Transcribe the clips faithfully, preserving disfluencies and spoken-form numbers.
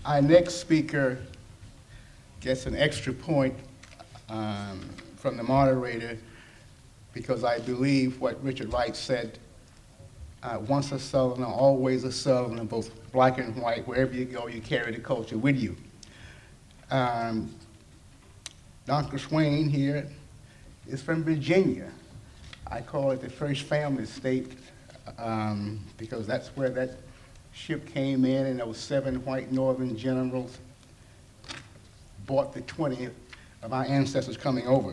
Our next speaker gets an extra point um, from the moderator because I believe what Richard Wright said, uh, once a Southerner, always a Southerner, both black and white. Wherever you go, you carry the culture with you. Um, Doctor Swain here is from Virginia. I call it the first family state um, because that's where that ship came in and those seven white northern generals bought the twentieth of our ancestors coming over.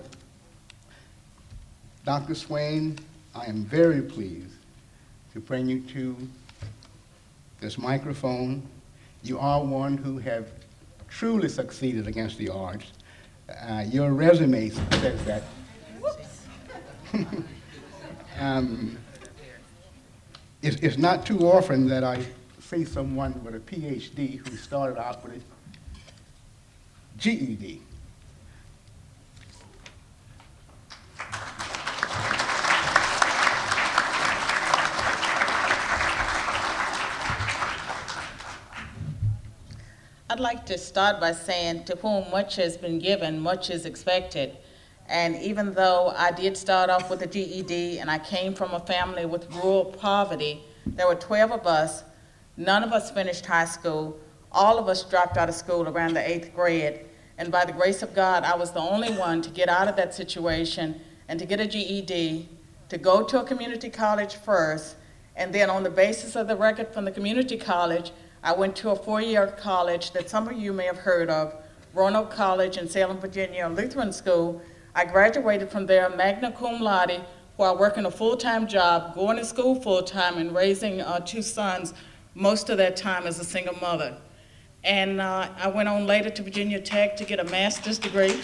Doctor Swain, I am very pleased to bring you to this microphone. You are one who have truly succeeded against the odds. Uh, your resume says that. um, it's, it's not too often that I see someone with a P H D who started out with a G E D. I'd like to start by saying, to whom much has been given, much is expected. And even though I did start off with a G E D and I came from a family with rural poverty, there were twelve of us. None of us finished high school. All of us dropped out of school around the eighth grade. And by the grace of God, I was the only one to get out of that situation and to get a G E D, to go to a community college first, and then on the basis of the record from the community college, I went to a four-year college that some of you may have heard of, Roanoke College in Salem, Virginia, a Lutheran school. I graduated from there magna cum laude while working a full-time job, going to school full-time, and raising uh, two sons most of that time as a single mother. And uh, I went on later to Virginia Tech to get a master's degree.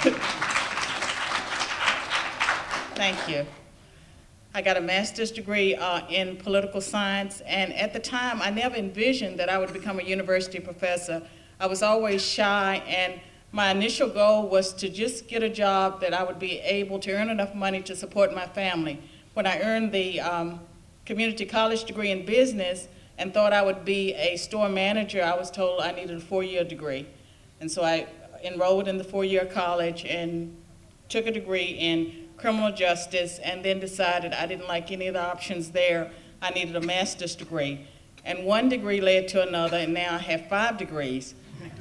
Thank you. I got a master's degree uh, in political science, and at the time, I never envisioned that I would become a university professor. I was always shy, and my initial goal was to just get a job that I would be able to earn enough money to support my family. When I earned the um, community college degree in business and thought I would be a store manager, I was told I needed a four-year degree. And so I enrolled in the four-year college and took a degree in criminal justice, and then decided I didn't like any of the options there. I needed a master's degree. And one degree led to another, and now I have five degrees.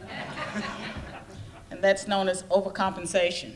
And that's known as overcompensation.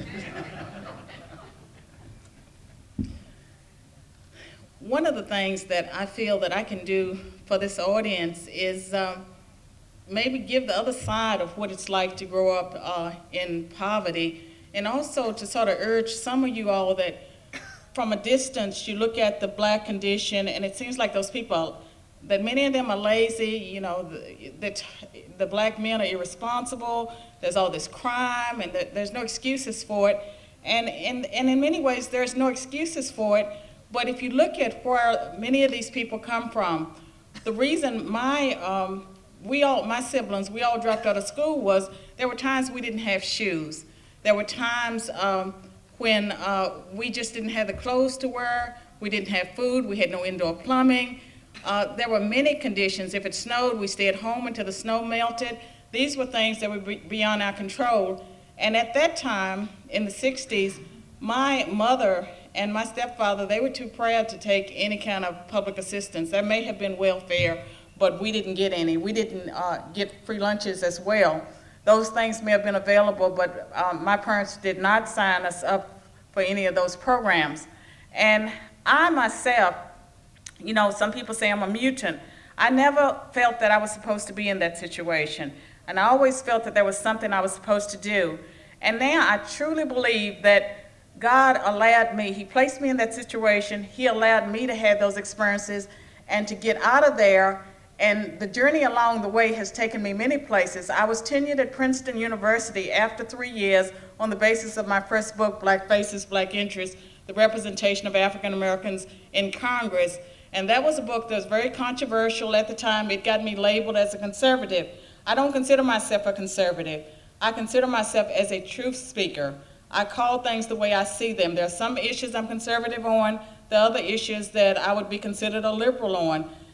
One of the things that I feel that I can do for this audience is um, maybe give the other side of what it's like to grow up uh, in poverty, and also to sort of urge some of you all that from a distance you look at the black condition and it seems like those people, that many of them are lazy, you know, the, that the black men are irresponsible, there's all this crime, and that there's no excuses for it. And, and, and in many ways there's no excuses for it, but if you look at where many of these people come from, the reason my, um, we all, my siblings, we all dropped out of school was there were times we didn't have shoes. There were times um, when uh, we just didn't have the clothes to wear, we didn't have food, we had no indoor plumbing. Uh, there were many conditions. If it snowed, we stayed home until the snow melted. These were things that were beyond our control. And at that time, in the sixties, my mother and my stepfather, they were too proud to take any kind of public assistance. There may have been welfare, but we didn't get any. We didn't uh, get free lunches as well. Those things may have been available, but um, my parents did not sign us up for any of those programs. And I myself, you know, some people say I'm a mutant. I never felt that I was supposed to be in that situation. And I always felt that there was something I was supposed to do. And now I truly believe that God allowed me, He placed me in that situation, He allowed me to have those experiences and to get out of there. And the journey along the way has taken me many places. I was tenured at Princeton University after three years on the basis of my first book, Black Faces, Black Interests, the representation of African Americans in Congress. And that was a book that was very controversial at the time. It got me labeled as a conservative. I don't consider myself a conservative. I consider myself as a truth speaker. I call things the way I see them. There are some issues I'm conservative on, the other issues that I would be considered a liberal on.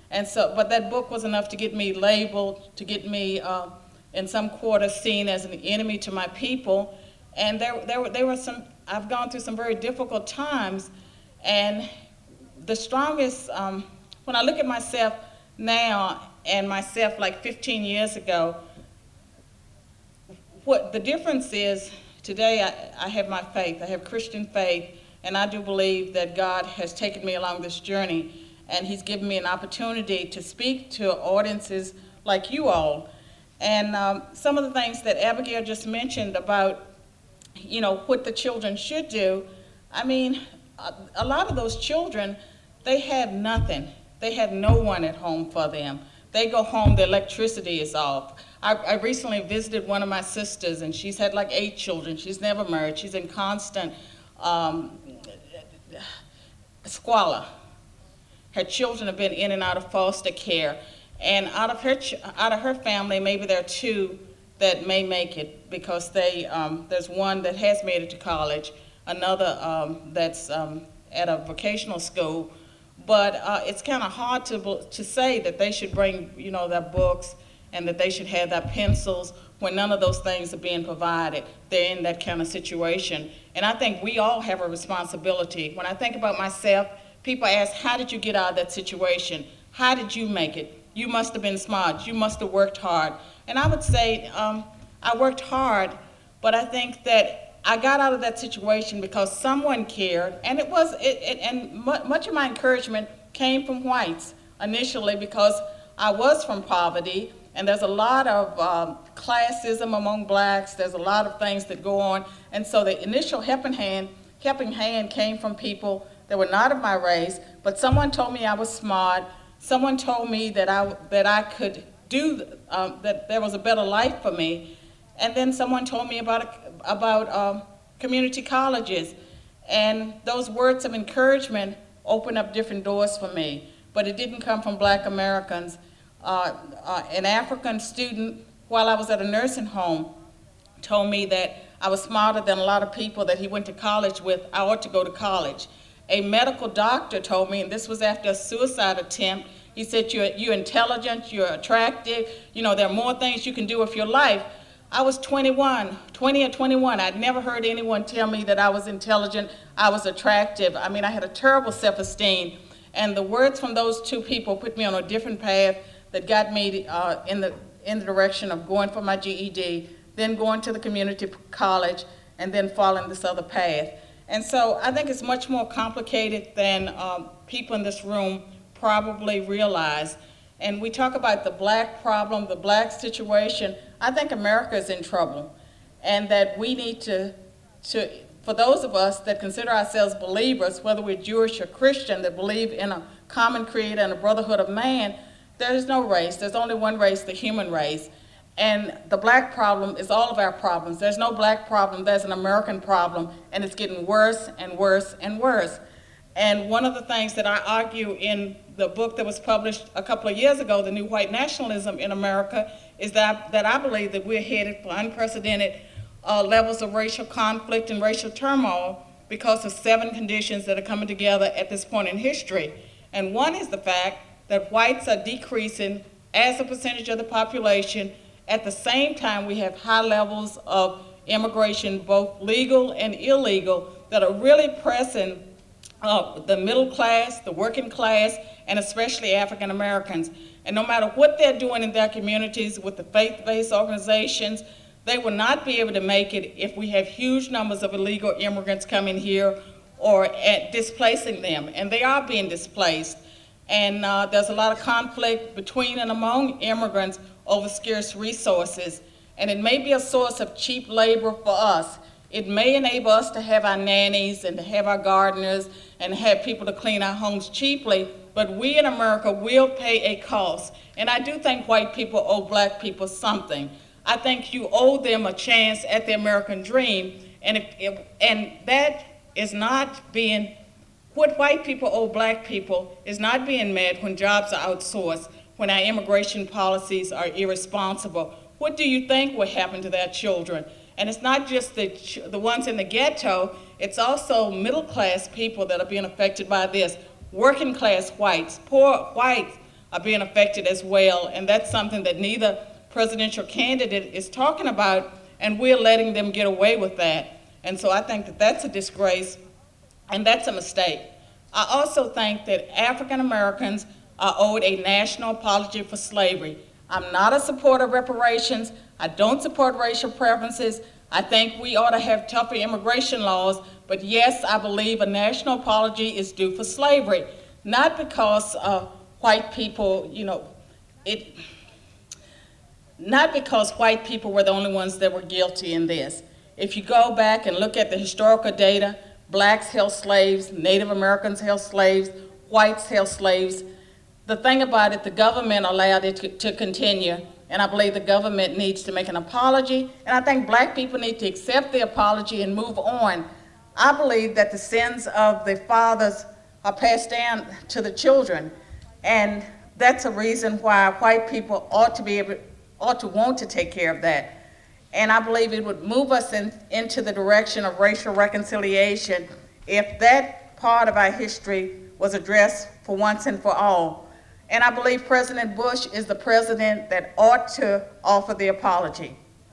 And so, but that book was enough to get me labeled, to get me uh, in some quarters seen as an enemy to my people. And there, there, were, there were some, I've gone through some very difficult times. And the strongest, um, when I look at myself now and myself like fifteen years ago, what the difference is, today I, I have my faith, I have Christian faith, and I do believe that God has taken me along this journey, and he's given me an opportunity to speak to audiences like you all. And um, some of the things that Abigail just mentioned about, you know, what the children should do, I mean, a, a lot of those children, they have nothing. They have no one at home for them. They go home, the electricity is off. I, I recently visited one of my sisters, and she's had like eight children. She's never married. She's in constant um, squalor. Her children have been in and out of foster care. And out of her, ch out of her family, maybe there are two that may make it, because they, um, there's one that has made it to college, another um, that's um, at a vocational school. But uh, it's kind of hard to, to say that they should bring, you know, their books and that they should have their pencils when none of those things are being provided. They're in that kind of situation. And I think we all have a responsibility. When I think about myself, people ask, how did you get out of that situation? How did you make it? You must have been smart. You must have worked hard. And I would say um, I worked hard, but I think that I got out of that situation because someone cared, and it was, it, it, and mu much of my encouragement came from whites initially, because I was from poverty, and there's a lot of um, classism among blacks. There's a lot of things that go on, and so the initial helping hand, helping hand came from people that were not of my race, but someone told me I was smart. Someone told me that I that I could do, um, that there was a better life for me. And then someone told me about, about um, community colleges. And those words of encouragement opened up different doors for me. But it didn't come from black Americans. Uh, uh, an African student, while I was at a nursing home, told me that I was smarter than a lot of people that he went to college with. I ought to go to college. A medical doctor told me, and this was after a suicide attempt, he said, you're, you're intelligent, you're attractive, you know, there are more things you can do with your life. I was twenty-one, twenty or twenty-one. I'd never heard anyone tell me that I was intelligent, I was attractive. I mean, I had a terrible self-esteem. And the words from those two people put me on a different path that got me uh, in, the, in the direction of going for my G E D, then going to the community college, and then following this other path. And so I think it's much more complicated than um, people in this room probably realize. And we talk about the black problem, the black situation. I think America is in trouble, and that we need to, to, for those of us that consider ourselves believers, whether we're Jewish or Christian, that believe in a common creator and a brotherhood of man, there is no race. There's only one race, the human race. And the black problem is all of our problems. There's no black problem, there's an American problem, and it's getting worse and worse and worse. And one of the things that I argue in the book that was published a couple of years ago, The New White Nationalism in America, is that, that I believe that we're headed for unprecedented uh, levels of racial conflict and racial turmoil because of seven conditions that are coming together at this point in history. And one is the fact that whites are decreasing as a percentage of the population. At the same time, we have high levels of immigration, both legal and illegal, that are really pressing uh, the middle class, the working class, and especially African Americans. And no matter what they're doing in their communities with the faith-based organizations, they will not be able to make it if we have huge numbers of illegal immigrants coming here or at displacing them. And they are being displaced. And uh, there's a lot of conflict between and among immigrants over scarce resources. And it may be a source of cheap labor for us. It may enable us to have our nannies and to have our gardeners and have people to clean our homes cheaply, but we in America will pay a cost. And I do think white people owe black people something. I think you owe them a chance at the American dream, and, if, if, and that is not being, what white people owe black people is not being met when jobs are outsourced, when our immigration policies are irresponsible. What do you think will happen to their children? And it's not just the, the ones in the ghetto, it's also middle class people that are being affected by this. Working class whites, poor whites are being affected as well. And that's something that neither presidential candidate is talking about, and we're letting them get away with that. And so I think that that's a disgrace, and that's a mistake. I also think that African Americans are owed a national apology for slavery. I'm not a supporter of reparations. I don't support racial preferences. I think we ought to have tougher immigration laws, but yes, I believe a national apology is due for slavery. Not because uh, white people, you know, it, not because white people were the only ones that were guilty in this. If you go back and look at the historical data, blacks held slaves, Native Americans held slaves, whites held slaves. The thing about it, the government allowed it to, to continue, and I believe the government needs to make an apology, and I think black people need to accept the apology and move on. I believe that the sins of the fathers are passed down to the children, and that's a reason why white people ought to be able, ought to want to take care of that. And I believe it would move us in, into the direction of racial reconciliation if that part of our history was addressed for once and for all. And I believe President Bush is the president that ought to offer the apology.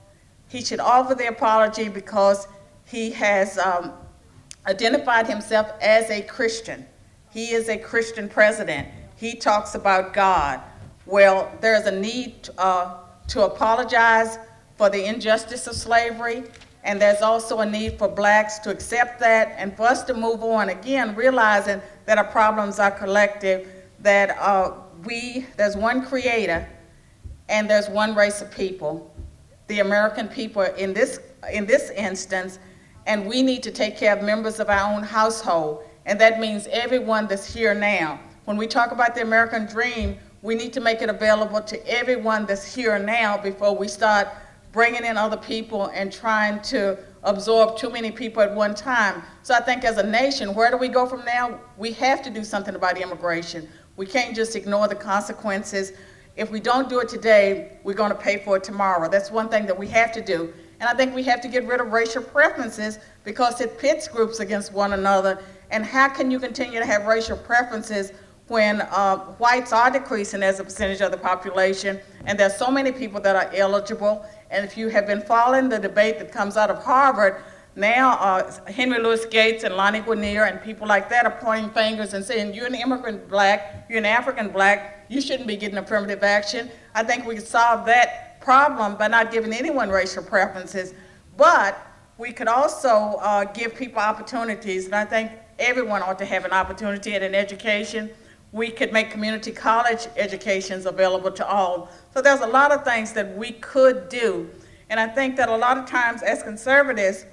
He should offer the apology because he has um, identified himself as a Christian. He is a Christian president. He talks about God. Well, there's a need uh, to apologize for the injustice of slavery, and there's also a need for blacks to accept that and for us to move on, again, realizing that our problems are collective, that uh, we, there's one creator and there's one race of people, the American people in this, in this instance, and we need to take care of members of our own household, and that means everyone that's here now. When we talk about the American dream, we need to make it available to everyone that's here now before we start bringing in other people and trying to absorb too many people at one time. So I think as a nation, where do we go from now? We have to do something about immigration. We can't just ignore the consequences. If we don't do it today, we're going to pay for it tomorrow. That's one thing that we have to do. And I think we have to get rid of racial preferences because it pits groups against one another. And how can you continue to have racial preferences when uh, whites are decreasing as a percentage of the population, and there's so many people that are eligible? And if you have been following the debate that comes out of Harvard, now uh, Henry Louis Gates and Lonnie Guinier and people like that are pointing fingers and saying, you're an immigrant black, you're an African black, you shouldn't be getting affirmative action. I think we could solve that problem by not giving anyone racial preferences, but we could also uh, give people opportunities, and I think everyone ought to have an opportunity at an education. We could make community college educations available to all. So there's a lot of things that we could do. And I think that a lot of times as conservatives,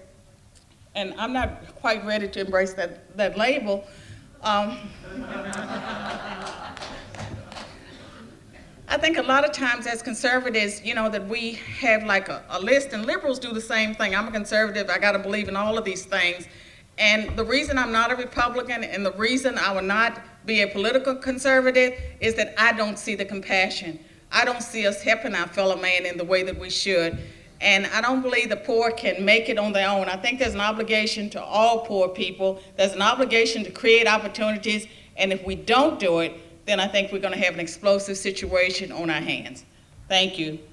and I'm not quite ready to embrace that, that label, um, I think a lot of times as conservatives, you know, that we have like a, a list, and liberals do the same thing. I'm a conservative, I gotta believe in all of these things. And the reason I'm not a Republican and the reason I will not be a political conservative is that I don't see the compassion. I don't see us helping our fellow man in the way that we should. And I don't believe the poor can make it on their own. I think there's an obligation to all poor people. There's an obligation to create opportunities. And if we don't do it, then I think we're going to have an explosive situation on our hands. Thank you.